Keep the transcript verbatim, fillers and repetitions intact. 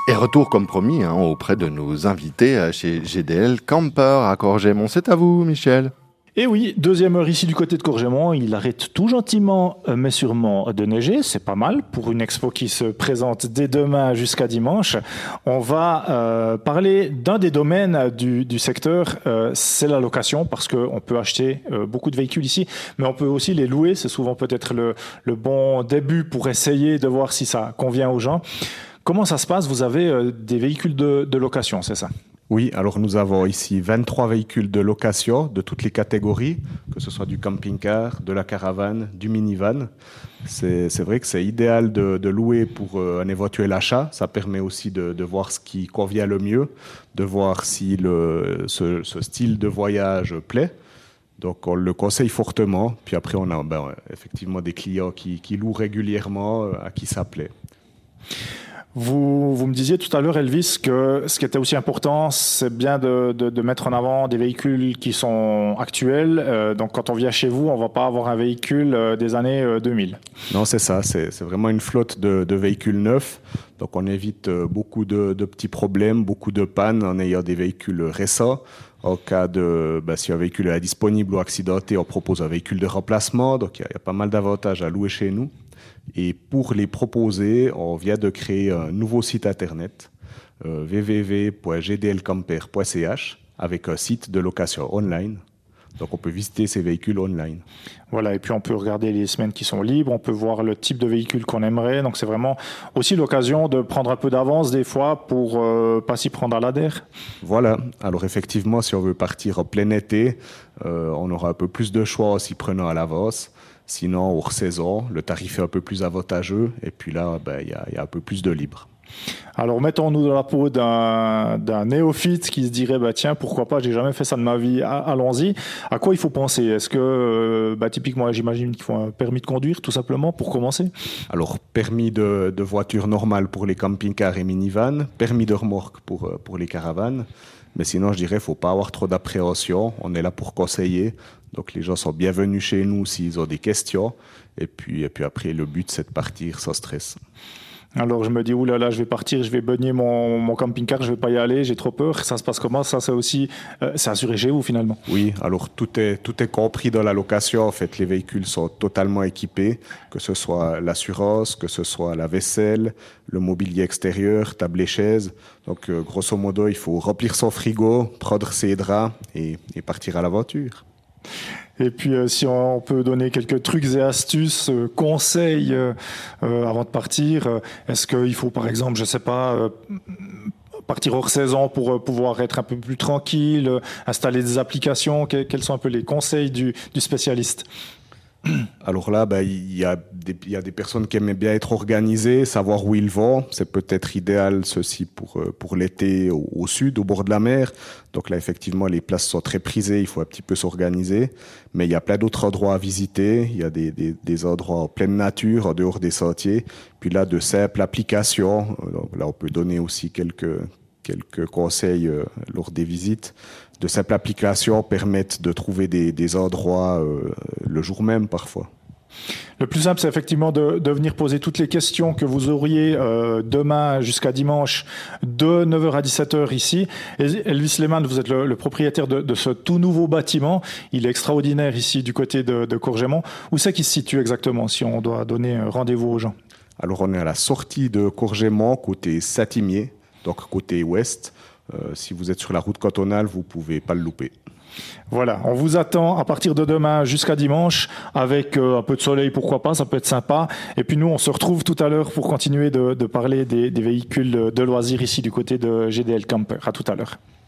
Et retour comme promis hein, auprès de nos invités chez G D L Camper à Courgémont. C'est à vous, Michel. Et oui, deuxième heure ici du côté de Courgémont. Il arrête tout gentiment, mais sûrement de neiger. C'est pas mal pour une expo qui se présente dès demain jusqu'à dimanche. On va euh, parler d'un des domaines du, du secteur, euh, c'est la location, parce qu'on peut acheter euh, beaucoup de véhicules ici, mais on peut aussi les louer. C'est souvent peut-être le, le bon début pour essayer de voir si ça convient aux gens. Comment ça se passe? Vous avez euh, des véhicules de, de location, c'est ça? Oui, alors nous avons ici vingt-trois véhicules de location de toutes les catégories, que ce soit du camping-car, de la caravane, du minivan. C'est, c'est vrai que c'est idéal de, de louer pour euh, un éventuel achat. Ça permet aussi de, de voir ce qui convient le mieux, de voir si le, ce, ce style de voyage plaît. Donc on le conseille fortement. Puis après, on a ben, effectivement des clients qui, qui louent régulièrement, euh, à qui ça plaît. Vous, vous me disiez tout à l'heure, Elvis, que ce qui était aussi important, c'est bien de, de, de mettre en avant des véhicules qui sont actuels. Euh, donc, quand on vient chez vous, on ne va pas avoir un véhicule euh, des années euh, deux mille. Non, c'est ça. C'est, c'est vraiment une flotte de, de véhicules neufs. Donc, on évite beaucoup de, de petits problèmes, beaucoup de pannes en ayant des véhicules récents. En cas de, ben, si un véhicule est disponible ou accidenté, on propose un véhicule de remplacement. Donc, il y, y a pas mal d'avantages à louer chez nous. Et pour les proposer, on vient de créer un nouveau site internet, euh, w w w point g d l camper point c h, avec un site de location online. Donc, on peut visiter ces véhicules online. Voilà, et puis on peut regarder les semaines qui sont libres, on peut voir le type de véhicule qu'on aimerait. Donc, c'est vraiment aussi l'occasion de prendre un peu d'avance des fois pour euh, pas s'y prendre à la der. Voilà. Alors, effectivement, si on veut partir en plein été, euh, on aura un peu plus de choix en s'y prenant à l'avance. Sinon, hors saison, le tarif est un peu plus avantageux. Et puis là, ben, y a, y a un peu plus de libre. Alors, mettons-nous dans la peau d'un, d'un néophyte qui se dirait, bah, tiens, pourquoi pas, j'ai jamais fait ça de ma vie, allons-y. À quoi il faut penser? Est-ce que, bah, typiquement, j'imagine qu'il faut un permis de conduire, tout simplement, pour commencer? Alors, permis de, de voiture normale pour les camping-cars et minivans, permis de remorque pour, pour les caravanes. Mais sinon, je dirais, il ne faut pas avoir trop d'appréhension. On est là pour conseiller. Donc, les gens sont bienvenus chez nous s'ils ont des questions. Et puis, et puis après, le but, c'est de partir sans stress. Alors, je me dis, oulala, là, là, je vais partir, je vais beugner mon, mon camping-car, je ne vais pas y aller, j'ai trop peur. Ça se passe comment? Ça, c'est aussi, euh, c'est assuré chez vous, finalement? Oui, alors tout est, tout est compris dans la location. En fait, les véhicules sont totalement équipés, que ce soit l'assurance, que ce soit la vaisselle, le mobilier extérieur, table et chaises. Donc, euh, grosso modo, il faut remplir son frigo, prendre ses draps et, et partir à l'aventure. Et puis, euh, si on peut donner quelques trucs et astuces, euh, conseils euh, euh, avant de partir, euh, est-ce qu'il faut, par exemple, je ne sais pas, euh, partir hors saison pour euh, pouvoir être un peu plus tranquille, euh, installer des applications? Que, quels sont un peu les conseils du, du spécialiste? Alors là, ben, il y a des, il y a des personnes qui aiment bien être organisées, savoir où ils vont. C'est peut-être idéal, ceci, pour, pour l'été au, au sud, au bord de la mer. Donc là, effectivement, les places sont très prisées, il faut un petit peu s'organiser. Mais il y a plein d'autres endroits à visiter. Il y a des, des, des endroits en pleine nature, en dehors des sentiers. Puis là, de simples applications. Donc là, on peut donner aussi quelques, quelques conseils euh, lors des visites. De simples applications permettent de trouver des, des endroits euh, le jour même parfois. Le plus simple, c'est effectivement de, de venir poser toutes les questions que vous auriez euh, demain jusqu'à dimanche de neuf heures à dix-sept heures ici. Elvis Lehmann, vous êtes le, le propriétaire de, de ce tout nouveau bâtiment. Il est extraordinaire ici du côté de, de Courgémont. Où c'est qu'il se situe exactement, si on doit donner rendez-vous aux gens? Alors, on est à la sortie de Courgémont, côté Saint-Imier, donc côté ouest. Euh, si vous êtes sur la route cantonale, vous ne pouvez pas le louper. Voilà, on vous attend à partir de demain jusqu'à dimanche avec euh, un peu de soleil, pourquoi pas, ça peut être sympa. Et puis nous, on se retrouve tout à l'heure pour continuer de, de parler des, des véhicules de loisirs ici du côté de G D L Camper. À tout à l'heure.